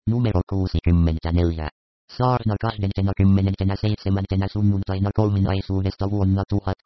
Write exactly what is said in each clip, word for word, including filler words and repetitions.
Numero kuusikymmentäneljä. Saarna kaksikymmentäseitsemän sunnuntaina kolminaisuudesta vuonna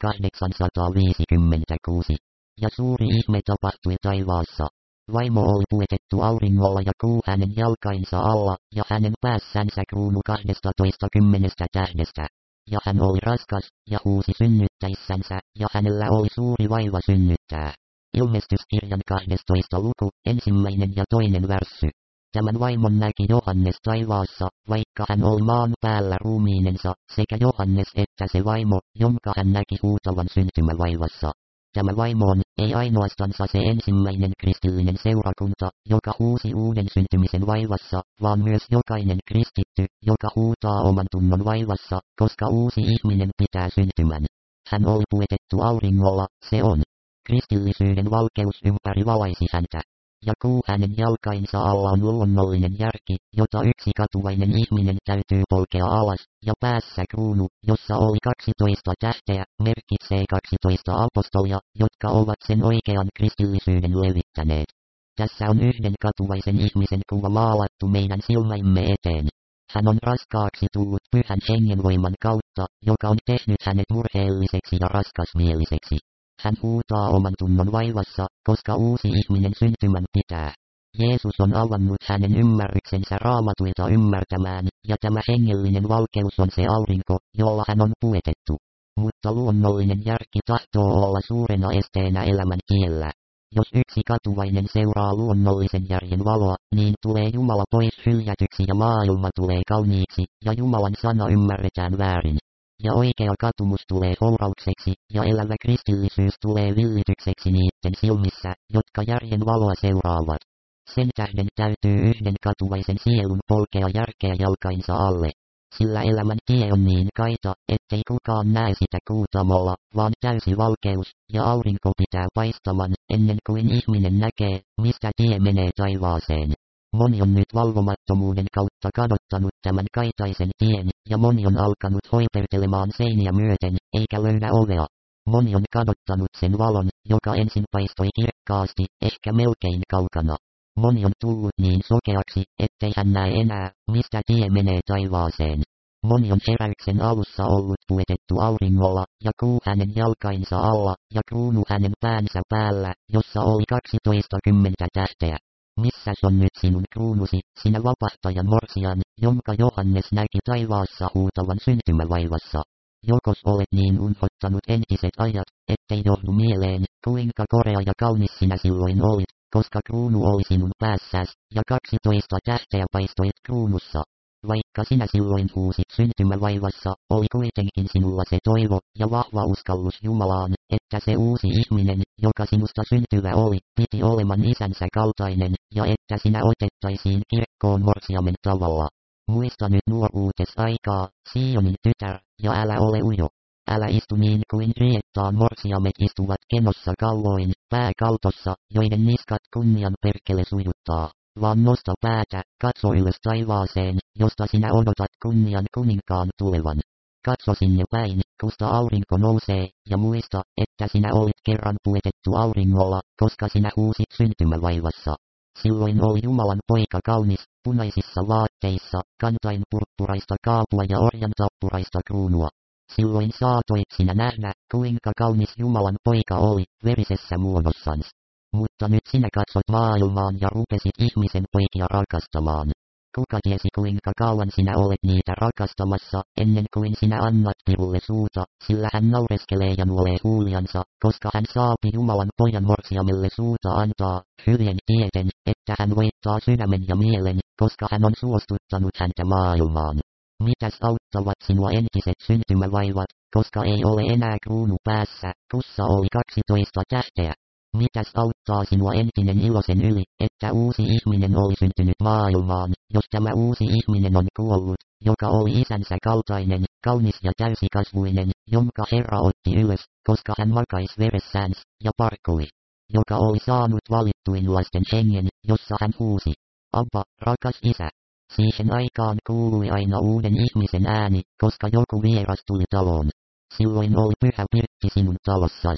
tuhatkahdeksansataaviisikymmentäkuusi. Ja suuri ihme tapahtui taivaassa. Vaimo oli puetettu auringolla ja kuu hänen jalkainsa alla, ja hänen päässänsä kruunu kahdestatoista kymmenestä tähdestä. Ja hän oli raskas, ja huusi synnyttäissänsä, ja hänellä oli suuri vaiva synnyttää. Ilmestyskirjan kahdestoista luku, ensimmäinen ja toinen värssy. Tämän vaimon näki Johannes taivaassa, vaikka hän oli maan päällä ruumiinensa, sekä Johannes että se vaimo, jonka hän näki huutavan syntymävaivassa. Tämä vaimo on, ei ainoastansa se ensimmäinen kristillinen seurakunta, joka huusi uuden syntymisen vaivassa, vaan myös jokainen kristitty, joka huutaa oman tunnon vaivassa, koska uusi ihminen pitää syntymän. Hän oli puetettu auringolla, se on. Kristillisyyden valkeus ympäri valaisi häntä. Ja kuu hänen jalkainsa alla on luonnollinen järki, jota yksi katuvainen ihminen täytyy polkea alas, ja päässä kruunu, jossa oli kaksitoista tähteä, merkitsee kaksitoista apostolia, jotka ovat sen oikean kristillisyyden levittäneet. Tässä on yhden katuvaisen ihmisen kuva maalattu meidän silmäimme eteen. Hän on raskaaksi tullut pyhän hengen voiman kautta, joka on tehnyt hänet murheelliseksi ja raskasmieliseksi. Hän huutaa oman tunnon vaivassa, koska uusi ihminen syntymän pitää. Jeesus on avannut hänen ymmärryksensä raamatuilta ymmärtämään, ja tämä hengellinen valkeus on se aurinko, jolla hän on puetettu. Mutta luonnollinen järki tahtoo olla suurena esteenä elämän tiellä. Jos yksi katuvainen seuraa luonnollisen järjen valoa, niin tulee Jumala pois hyljätyksi ja maailma tulee kauniiksi, ja Jumalan sana ymmärretään väärin. Ja oikea katumus tulee houraukseksi, ja elävä kristillisyys tulee villitykseksi niiden silmissä, jotka järjen valoa seuraavat. Sen tähden täytyy yhden katuvaisen sielun polkea järkeä jalkainsa alle. Sillä elämän tie on niin kaita, ettei kukaan näe sitä kuutamolla, vaan täysi valkeus, ja aurinko pitää paistaman, ennen kuin ihminen näkee, mistä tie menee taivaaseen. Moni on nyt valvomattomuuden kautta kadottanut tämän kaitaisen tien, ja moni on alkanut hoipertelemaan seiniä myöten, eikä löydä ovea. Moni on kadottanut sen valon, joka ensin paistoi kirkkaasti, ehkä melkein kaukana. Moni on tullut niin sokeaksi, ettei hän näe enää, mistä tie menee taivaaseen. Moni on heräyksen alussa ollut puetettu auringolla, ja kuu hänen jalkainsa alla, ja kruunu hänen päänsä päällä, jossa oli kaksitoista kymmentä tähteä. Missäs on nyt sinun kruunusi, sinä vapahtajan morsian, jonka Johannes näki taivaassa huutavan syntymävaivassa? Jokos olet niin unhottanut entiset ajat, ettei johdu mieleen, kuinka korea ja kaunis sinä silloin olit, koska kruunu oli sinun päässäs, ja kaksitoista tähteä paistoit kruunussa. Vaikka sinä silloin huusit syntymävaivassa, oli kuitenkin sinulla se toivo, ja vahva uskallus Jumalaan, että se uusi ihminen, joka sinusta syntyvä oli, piti oleman isänsä kaltainen, ja että sinä otettaisiin kirkkoon morsiamen tavalla. Muista nyt nuoruutes aikaa, Sionin tytär, ja älä ole ujo. Älä istu niin kuin riettaan morsiamet istuvat kenossa kalloin, pää kaltossa, joiden niskat kunnian perkele sujuttaa. Vaan nosta päätä, katso ylös taivaaseen, josta sinä odotat kunnian kuninkaan tulevan. Katso sinne päin, kusta aurinko nousee, ja muista, että sinä olit kerran puetettu auringolla, koska sinä huusit syntymävaivassa. Silloin oli Jumalan poika kaunis, punaisissa vaatteissa, kantain purppuraista kaapua ja orjan tappuraista kruunua. Silloin saatoit sinä nähdä, kuinka kaunis Jumalan poika oli, verisessä muodossans. Mutta nyt sinä katsot maailmaan ja rupesit ihmisen poikia rakastamaan. Kuka tiesi kuinka kauan sinä olet niitä rakastamassa, ennen kuin sinä annat pirulle suuta, sillä hän naureskelee ja nuolee huuliansa, koska hän saapi Jumalan pojan morsiamelle suuta antaa, hyljen tieten, että hän voittaa sydämen ja mielen, koska hän on suostuttanut häntä maailmaan. Mitäs auttavat sinua entiset syntymävaivat, koska ei ole enää kruunu päässä, kussa oli kaksitoista tähteä? Mitäs auttaa sinua entinen ilo sen yli, että uusi ihminen oli syntynyt maailmaan, jos tämä uusi ihminen on kuollut, joka oli isänsä kaltainen, kaunis ja täysikasvuinen, jonka Herra otti ylös, koska hän makais veressääns, ja parkui, joka oli saanut valittuin lasten hengen, jossa hän huusi, Abba, rakas isä. Siihen aikaan kuului aina uuden ihmisen ääni, koska joku vieras tuli taloon. Silloin oli pyhä pirtti sinun talossas.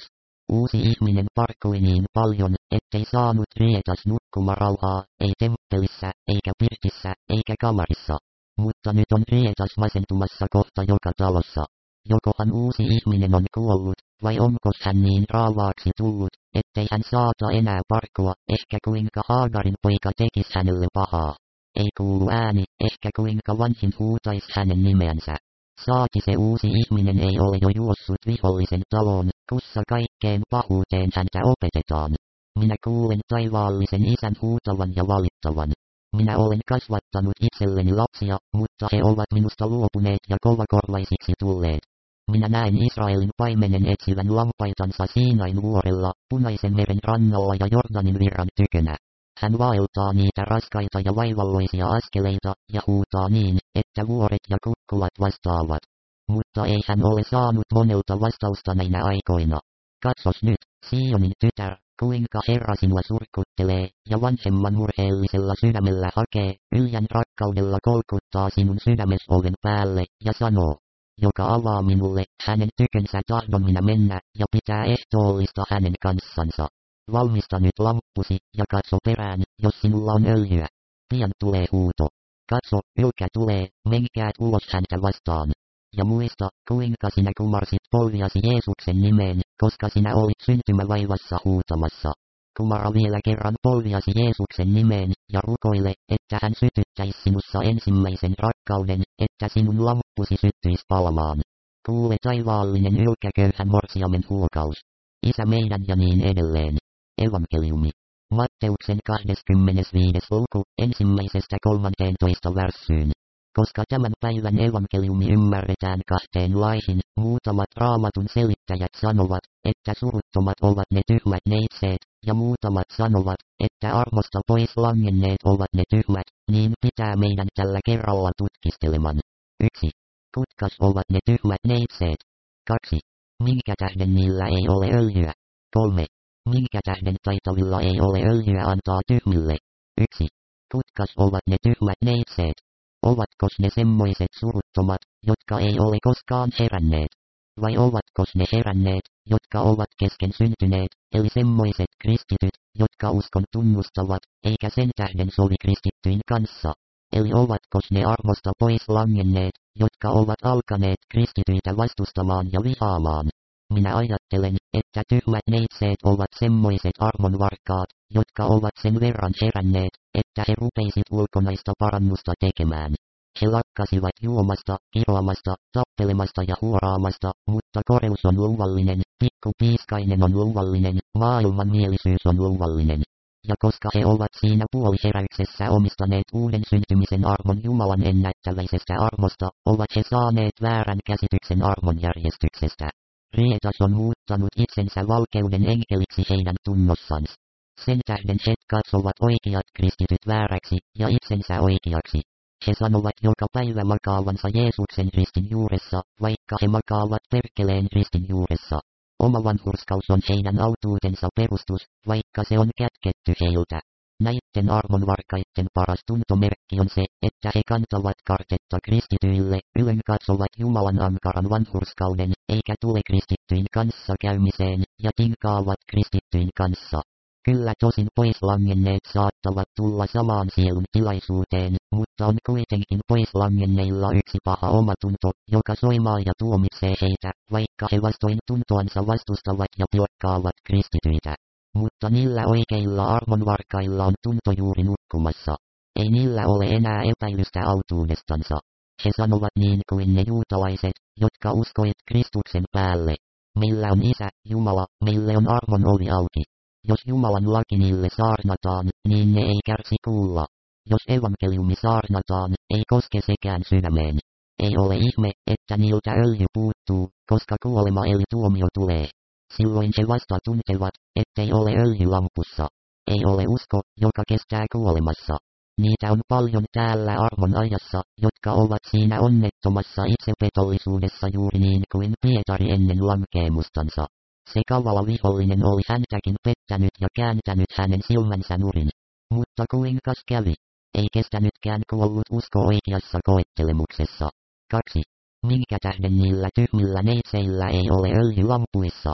Uusi ihminen parkui niin paljon, ettei saanut rietas nukkumarauhaa, ei temppelissä, eikä pirtissä, eikä kamarissa. Mutta nyt on rietas masentumassa kohta joka talossa. Jokohan uusi ihminen on kuollut, vai onkos hän niin raavaaksi tullut, ettei hän saata enää parkua, ehkä kuinka Haagarin poika tekis hänelle pahaa. Ei kuulu ääni, ehkä kuinka vanhin huutais hänen nimeänsä. Saati se uusi ihminen ei ole jo juossut vihollisen taloon, kussa kaikkeen pahuuteen häntä opetetaan. Minä kuulen taivaallisen isän huutavan ja valittavan. Minä olen kasvattanut itselleni lapsia, mutta he ovat minusta luopuneet ja kovakorvaisiksi tulleet. Minä näen Israelin paimenen etsivän lampaitansa Siinain vuorella, Punaisen meren rannalla ja Jordanin virran tykönä. Hän vaeltaa niitä raskaita ja vaivalloisia askeleita, ja huutaa niin, että vuoret ja kukkulat vastaavat. Mutta ei hän ole saanut monelta vastausta näinä aikoina. Katsos nyt, Sionin tytär, kuinka Herra sinua surkuttelee, ja vanhemman murheellisella sydämellä hakee, yljän rakkaudella kolkuttaa sinun sydämes oven päälle, ja sanoo, joka avaa minulle, hänen tykönsä tahdon minä mennä, ja pitää ehtoollista hänen kanssansa. Valmista nyt lamppusi, ja katso perään, jos sinulla on öljyä. Pian tulee huuto. Katso, ylkä tulee, menkää ulos häntä vastaan. Ja muista, kuinka sinä kumarsit polviasi Jeesuksen nimeen, koska sinä olit syntymävaivassa huutamassa. Kumara vielä kerran polviasi Jeesuksen nimeen, ja rukoile, että hän sytyttäisi sinussa ensimmäisen rakkauden, että sinun lamppusi syttyisi palamaan. Kuule taivaallinen ylkäköyhän morsiamen huokaus. Isä meidän ja niin edelleen. Evankeliumi. Matteuksen kaksikymmentäviisi luku, ensimmäisestä kolmanteentoista värssyyn. Koska tämän päivän evankeliumi ymmärretään kahteen laihin, muutamat raamatun selittäjät sanovat, että suruttomat ovat ne tyhmät neitseet, ja muutamat sanovat, että armosta pois langenneet ovat ne tyhmät, niin pitää meidän tällä kerralla tutkisteleman. yksi. Kutkas ovat ne tyhmät neitseet. kaksi. Minkä tähden niillä ei ole öljyä? kolme. Minkä tähden taitavilla ei ole öljyä antaa tyhmille? yksi. Kutkas ovat ne tyhmät neitseet. Ovatkos ne semmoiset suruttomat, jotka ei ole koskaan heränneet? Vai ovatkos ne heränneet, jotka ovat kesken syntyneet, eli semmoiset kristityt, jotka uskon tunnustavat, eikä sen tähden sovi kristittyjen kanssa? Eli ovatkos ne armosta pois langenneet, jotka ovat alkaneet kristityitä vastustamaan ja vihaamaan? Minä ajattelen, että tyhmät neitseet ovat semmoiset armonvarkaat, jotka ovat sen verran heränneet, että he rupeisit ulkonaista parannusta tekemään. He lakkasivat juomasta, kiroamasta, tappelemasta ja huoraamasta, mutta koreus on luvallinen, pikku piiskainen on luvallinen, maailmanmielisyys on luvallinen. Ja koska he ovat siinä puoliheräyksessä omistaneet uuden syntymisen armon Jumalan ennättäväisestä armosta, ovat he saaneet väärän käsityksen armon järjestyksestä. Rietas on muuttanut itsensä valkeuden enkeliksi heidän tunnossans. Sen tähden he katsovat oikeat kristityt vääräksi, ja itsensä oikeaksi. He sanovat joka päivä makaavansa Jeesuksen ristin juuressa, vaikka he makaavat perkeleen ristin juuressa. Oma vanhurskaus on heidän autuutensa perustus, vaikka se on kätketty heiltä. Näitten armonvarkaitten paras tuntomerkki on se, että he kantavat kartetta kristityille, ylen katsovat Jumalan ankaran vanhurskauden, eikä tule kristittyjen kanssa käymiseen, ja tinkaavat kristittyjen kanssa. Kyllä tosin pois langenneet saattavat tulla samaan sielun tilaisuuteen, mutta on kuitenkin pois langenneilla yksi paha omatunto, joka soimaa ja tuomitsee heitä, vaikka he vastoin tuntoansa vastustavat ja pilkkaavat kristityitä. Mutta niillä oikeilla armonvarkailla on tunto juuri nukkumassa. Ei niillä ole enää epäilystä autuudestansa. He sanovat niin kuin ne juutalaiset, jotka uskoivat Kristuksen päälle. Meillä on Isä, Jumala, meille on armon ovi auki. Jos Jumalan laki niille saarnataan, niin ne ei kärsi kuulla. Jos evankeliumi saarnataan, ei koske sekään sydämeen. Ei ole ihme, että niiltä öljy puuttuu, koska kuolema eli tuomio tulee. Silloin he vasta tuntevat, ettei ole öljy lampussa. Ei ole usko, joka kestää kuolemassa. Niitä on paljon täällä armon ajassa, jotka ovat siinä onnettomassa itsepetollisuudessa juuri niin kuin Pietari ennen lankeemustansa. Se kavala vihollinen oli häntäkin pettänyt ja kääntänyt hänen silmänsä nurin. Mutta kuinkas kävi? Ei kestänytkään kuollut usko oikeassa koettelemuksessa. kaksi. Minkä tähden niillä tyhmillä neitseillä ei ole öljy lampuissa?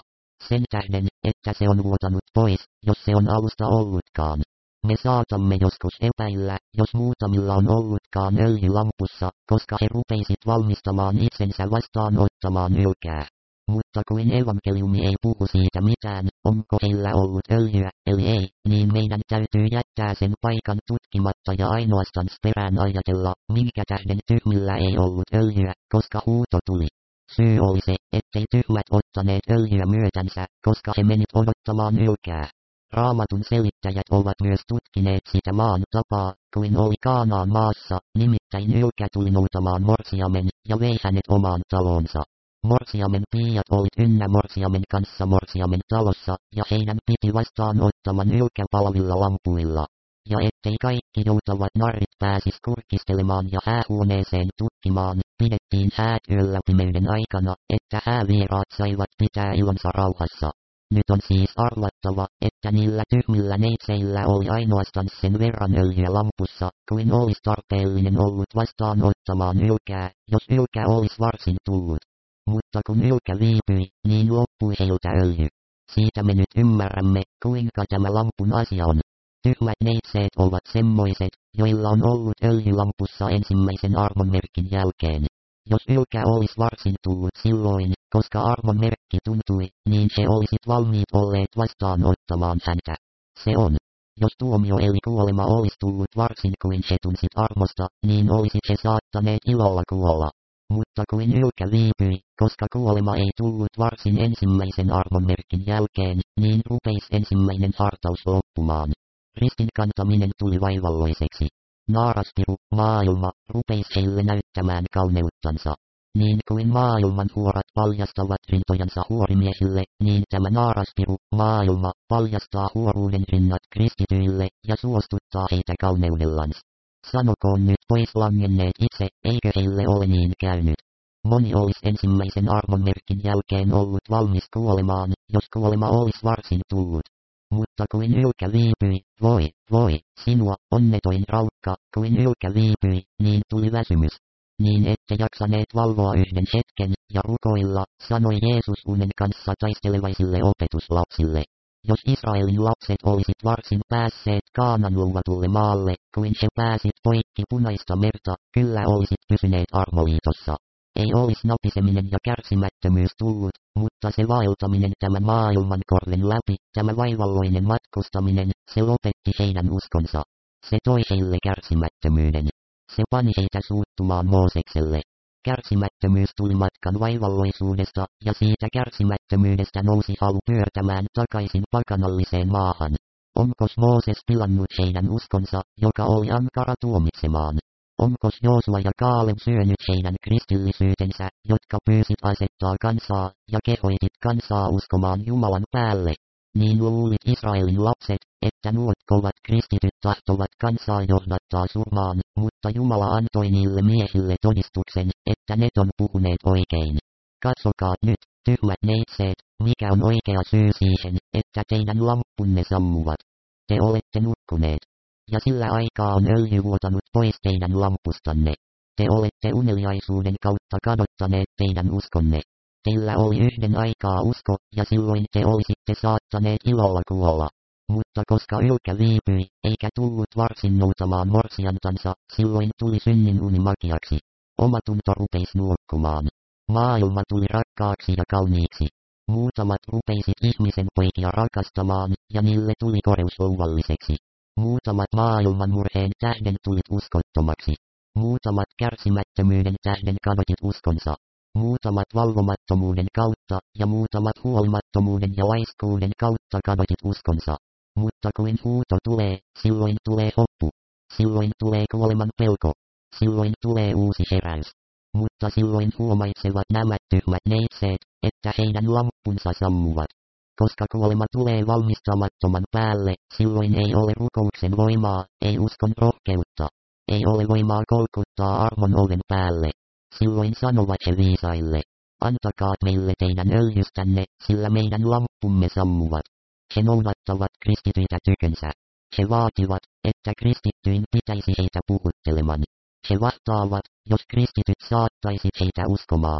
sen tähden, että se on vuotanut pois, jos se on alusta ollutkaan. Me saatamme joskus epäillä, jos muutamilla on ollutkaan öljy lampussa, koska he rupeisit valmistamaan itsensä vastaanottamaan ylkää. Mutta kuin evankeliumi ei puhu siitä mitään, onko heillä ollut öljyä, eli ei, niin meidän täytyy jättää sen paikan tutkimatta ja ainoastaan perään ajatella, minkä tähden tyhmillä ei ollut öljyä, koska huuto tuli. Syy oli se, ettei tyhmät ottaneet öljyä myötänsä, koska he menit odottamaan ylkää. Raamatun selittäjät ovat myös tutkineet sitä maan tapaa, kuin oli Kaanaan maassa, nimittäin ylkä tuli noutamaan morsiamen, ja vei hänet omaan talonsa. Morsiamen piiat olit ynnä morsiamen kanssa morsiamen talossa, ja heidän piti vastaanottaman ylkä palavilla lampuilla. Ja ettei kaikki joutavat narrit pääsis kurkistelemaan ja häähuoneeseen tutkimaan, pidettiin häät yöllä pimeyden aikana, että häävieraat saivat pitää ilonsa rauhassa. Nyt on siis arvattava, että niillä tyhmillä neitseillä oli ainoastaan sen verran öljyä lampussa, kuin olisi tarpeellinen ollut vastaanottamaan ylkää, jos ylkä olisi varsin tullut. Mutta kun ylkä viipyi, niin loppui heiltä öljy. Siitä me nyt ymmärrämme, kuinka tämä lampun asia on. Tyhmät neitseet ovat semmoiset, joilla on ollut öljylampussa ensimmäisen armonmerkin jälkeen. Jos ylkä olisi varsin tullut silloin, koska armonmerkki tuntui, niin he olisit valmiit olleet vastaanottamaan häntä. Se on. Jos tuomio eli kuolema olisi tullut varsin kuin he tunsit armosta, niin olisit he saattaneet ilolla kuolla. Mutta kuin ylkä viipyi, koska kuolema ei tullut varsin ensimmäisen armonmerkin jälkeen, niin rupeisi ensimmäinen hartaus loppumaan. Ristin kantaminen tuli vaivalloiseksi. Naaraspiru, maailma, rupeisi heille näyttämään kauneuttansa. Niin kuin maailman huorat paljastavat rintojansa huorimiehille, niin tämä naaraspiru, maailma, paljastaa huoruuden rinnat kristityille ja suostuttaa heitä kauneudellansa. Sanokoon nyt pois langenneet itse, eikö heille ole niin käynyt. Moni olisi ensimmäisen armonmerkin jälkeen ollut valmis kuolemaan, jos kuolema olisi varsin tullut. Mutta kuin ylkä viipyi, voi, voi, sinua, onnetoin raukka, kuin ylkä viipyi, niin tuli väsymys. Niin ette jaksaneet valvoa yhden hetken, ja rukoilla, sanoi Jeesus unen kanssa taistelevaisille opetuslapsille. Jos Israelin lapset olisit varsin päässeet Kaanaan luvatulle maalle, kuin he pääsit poikki Punaista merta, kyllä olisit pysyneet armoliitossa. Ei olisi napiseminen ja kärsimättömyys tullut, mutta se vaeltaminen tämän maailman korven läpi, tämä vaivalloinen matkustaminen, se lopetti heidän uskonsa. Se toi heille kärsimättömyyden. Se pani heitä suuttumaan Moosekselle. Kärsimättömyys tuli matkan vaivalloisuudesta, ja siitä kärsimättömyydestä nousi halu pyörtämään takaisin pakanalliseen maahan. Onkos Mooses pilannut heidän uskonsa, joka oli ankara tuomitsemaan? Onkos Joosua ja Kaaleb syönyt heidän kristillisyytensä, jotka pyysit asettaa kansaa, ja kehoitit kansaa uskomaan Jumalan päälle? Niin luulit Israelin lapset, että nuot kovat kristityt tahtovat kansaa johdattaa surmaan, mutta Jumala antoi niille miehille todistuksen, että ne on puhuneet oikein. Katsokaa nyt, tyhmät neitseet, mikä on oikea syy siihen, että teidän lampunne sammuvat. Te olette nukkuneet. Ja sillä aikaa on öljy vuotanut pois teidän lampustanne. Te olette uneliaisuuden kautta kadottaneet teidän uskonne. Teillä oli yhden aikaa usko, ja silloin te olisitte saattaneet ilolla kuolla. Mutta koska ylkä viipyi, eikä tullut varsin noutamaan morsiantansa, silloin tuli synnin uni makiaksi. Omatunto rupeisi nuokkumaan. Maailma tuli rakkaaksi ja kauniiksi. Muutamat rupeisit ihmisen poikia rakastamaan, ja niille tuli koreus louvalliseksi. Muutamat maailman murheen tähden tulit uskottomaksi. Muutamat kärsimättömyyden tähden kadotit uskonsa. Muutamat valvomattomuuden kautta, ja muutamat huolimattomuuden ja laiskuuden kautta kadotit uskonsa. Mutta kuin huuto tulee, silloin tulee hoppu. Silloin tulee kuoleman pelko. Silloin tulee uusi heräys. Mutta silloin huomaitsevat nämä tyhmät neitseet, että heidän lampunsa sammuvat. Koska kuolema tulee valmistamattoman päälle, silloin ei ole rukouksen voimaa, ei uskon rohkeutta. Ei ole voimaa kolkuttaa armon oven päälle. Silloin sanovat he viisaille, antakaa meille teidän öljystänne, sillä meidän lampumme sammuvat. He noudattavat kristityitä tykönsä. He vaativat, että kristittyyn pitäisi heitä puhutteleman. He vahtaavat, jos kristityt saattaisit heitä uskomaan.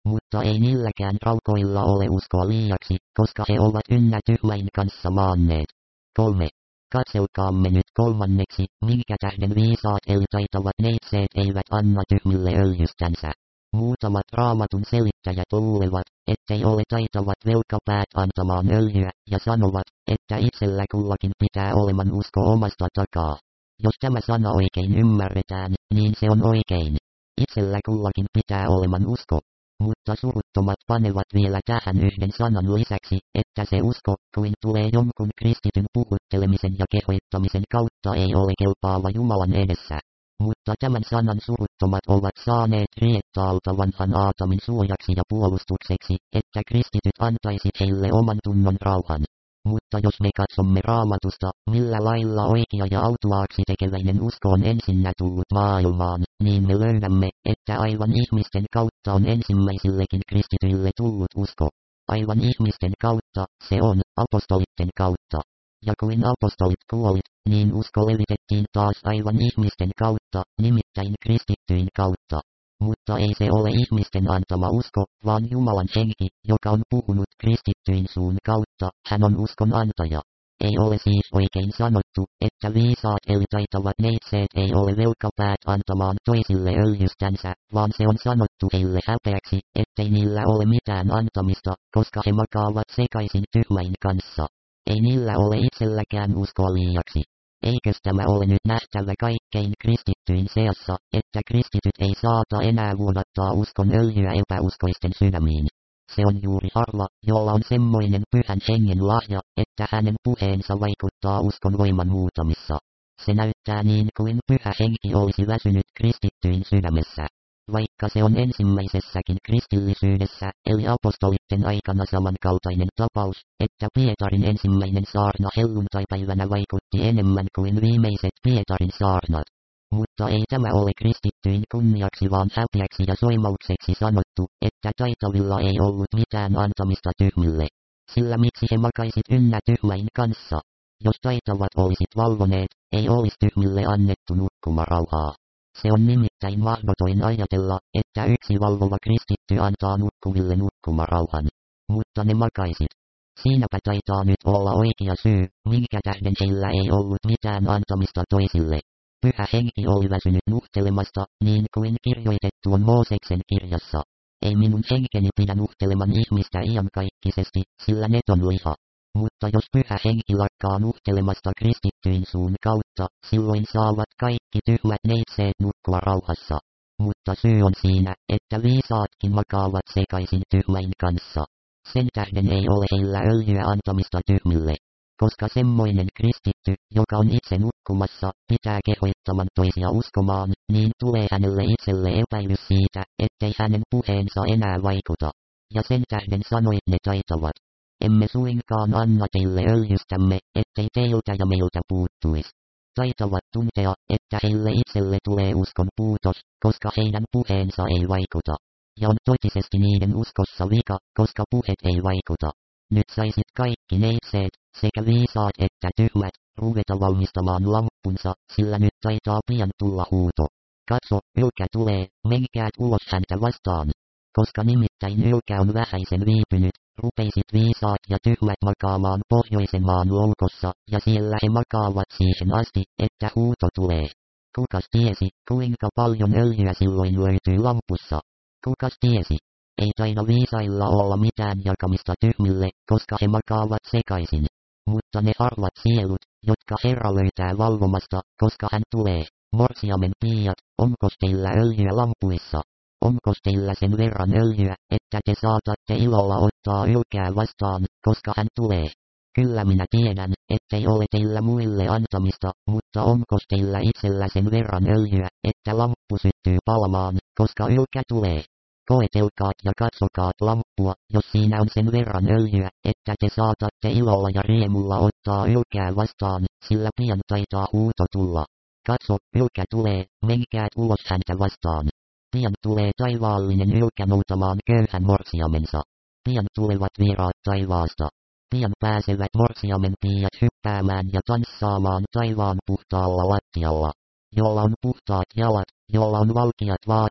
Mutta ei niilläkään raukoilla ole uskoa liiaksi, koska he ovat ynnä tyhmän kanssa maanneet. kolme. Katselkaamme nyt kolmanneksi, minkä tähden viisaat eli taitavat neitseet eivät anna tyhmille öljystänsä. Muutamat raamatun selittäjät luulevat, ettei ole taitavat velkapäät antamaan öljyä, ja sanovat, että itsellä kullakin pitää oleman usko omasta takaa. Jos tämä sana oikein ymmärretään, niin se on oikein. Itsellä kullakin pitää oleman usko. Mutta suruttomat panevat vielä tähän yhden sanan lisäksi, että se usko, kuin tulee jonkun kristityn puhuttelemisen ja kehoittamisen kautta ei ole kelpaava Jumalan edessä. Mutta tämän sanan suruttomat ovat saaneet riettaalta vanhan Aatamin suojaksi ja puolustukseksi, että kristityt antaisi heille oman tunnon rauhan. Mutta jos me katsomme Raamatusta, millä lailla oikea ja autuaaksi tekeväinen usko on ensinnä tullut maailmaan, niin me löydämme, että aivan ihmisten kautta on ensimmäisillekin kristityille tullut usko. Aivan ihmisten kautta, se on, apostolitten kautta. Ja kuin apostolit kuolit, niin usko levitettiin taas aivan ihmisten kautta, nimittäin kristittyjen kautta. Mutta ei se ole ihmisten antama usko, vaan Jumalan henki, joka on puhunut kristittyjen suun kautta, hän on uskon antaja. Ei ole siis oikein sanottu, että viisaat eli taitavat neitseet ei ole velkapäät antamaan toisille öljystänsä, vaan se on sanottu heille häpeäksi, ettei niillä ole mitään antamista, koska he makaavat sekaisin tyhmän kanssa. Ei niillä ole itselläkään uskoa liiaksi. Eikös tämä ole nyt nähtävä kaikkein kristittyjen seassa, että kristityt ei saata enää vuodattaa uskon öljyä epäuskoisten sydämiin. Se on juuri harva, jolla on semmoinen pyhän hengen lahja, että hänen puheensa vaikuttaa uskon voiman muutamissa. Se näyttää niin kuin pyhä henki olisi väsynyt kristittyjen sydämessä. Vaikka se on ensimmäisessäkin kristillisyydessä, eli apostolitten aikana samankaltainen tapaus, että Pietarin ensimmäinen saarna helluntaipäivänä vaikutti enemmän kuin viimeiset Pietarin saarnat. Mutta ei tämä ole kristittyjen kunniaksi vaan häpeäksi ja soimaukseksi sanottu, että taitavilla ei ollut mitään antamista tyhmille. Sillä miksi he makaisit ynnä tyhmän kanssa? Jos taitavat olisit valvoneet, ei olisi tyhmille annettu nukkumarauhaa. Se on nimittäin mahdoton ajatella, että yksi valvova kristitty antaa nukkuville nukkumarauhan. Mutta ne makaisit. Siinäpä taitaa nyt olla oikea syy, minkä tähden heillä ei ollut mitään antamista toisille. Pyhä henki oli väsynyt nuhtelemasta, niin kuin kirjoitettu on Mooseksen kirjassa. Ei minun henkeni pidä nuhteleman ihmistä iankaikkisesti, sillä net on liha. Mutta jos pyhä henki lakkaa nuhtelemasta kristittyjen suun kautta, silloin saavat kaikki tyhmät neitseet nukkua rauhassa. Mutta syy on siinä, että viisaatkin makaavat sekaisin tyhmän kanssa. Sen tähden ei ole heillä öljyä antamista tyhmille. Koska semmoinen kristitty, joka on itse nukkumassa, pitää kehoittaman toisia uskomaan, niin tulee hänelle itselle epäilys siitä, ettei hänen puheensa enää vaikuta. Ja sen tähden sanoit ne taitavat. Emme suinkaan anna teille öljystämme, ettei teiltä ja meiltä puuttuisi. Taitavat tuntea, että heille itselle tulee uskon puutos, koska heidän puheensa ei vaikuta. Ja on totisesti niiden uskossa vika, koska puheet ei vaikuta. Nyt saisit kaikki neitseet, sekä viisaat että tyhmät, ruveta valmistamaan lamppunsa, sillä nyt taitaa pian tulla huuto. Katso, ylkä tulee, menkäät ulos häntä vastaan. Koska nimittäin ylkä on vähäisen viipynyt, rupeisit viisaat ja tyhmät makaamaan pohjoisen maan loukossa, ja siellä he makaavat siihen asti, että huuto tulee. Kukas tiesi, kuinka paljon öljyä silloin löytyy lampussa? Kukas tiesi? Ei taida viisailla olla mitään jakamista tyhmille, koska he makaavat sekaisin. Mutta ne harvat sielut, jotka Herra löytää valvomasta, koska hän tulee. Morsiamen piiat, onkos teillä öljyä lampuissa? Onkos teillä sen verran öljyä, että te saatatte ilolla ottaa ylkää vastaan, koska hän tulee? Kyllä minä tiedän, ettei ole teillä muille antamista, mutta onkos teillä itsellä sen verran öljyä, että lamppu syttyy palamaan, koska ylkä tulee? Koetelkaat ja katsokaat lamppua, jos siinä on sen verran öljyä, että te saatatte ilolla ja riemulla ottaa ylkää vastaan, sillä pian taitaa huuto tulla. Katso, ylkä tulee, menkäät ulos häntä vastaan. Pian tulee taivaallinen ylkä noutamaan köyhän morsiamensa. Pian tulevat vieraat taivaasta. Pian pääsevät morsiamen piiat hyppäämään ja tanssaamaan taivaan puhtaalla lattialla. Jolla on puhtaat jalat, jolla on valkeat vaatteet,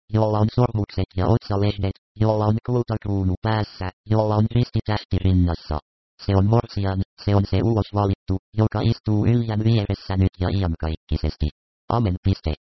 jolla on sormukset ja otsalehdet, jolla on kultakruunu päässä, jolla on ristitähti rinnassa. Se on morsian, se on se ulos valittu, joka istuu Yljän vieressä nyt ja iankaikkisesti. Amen. Piste.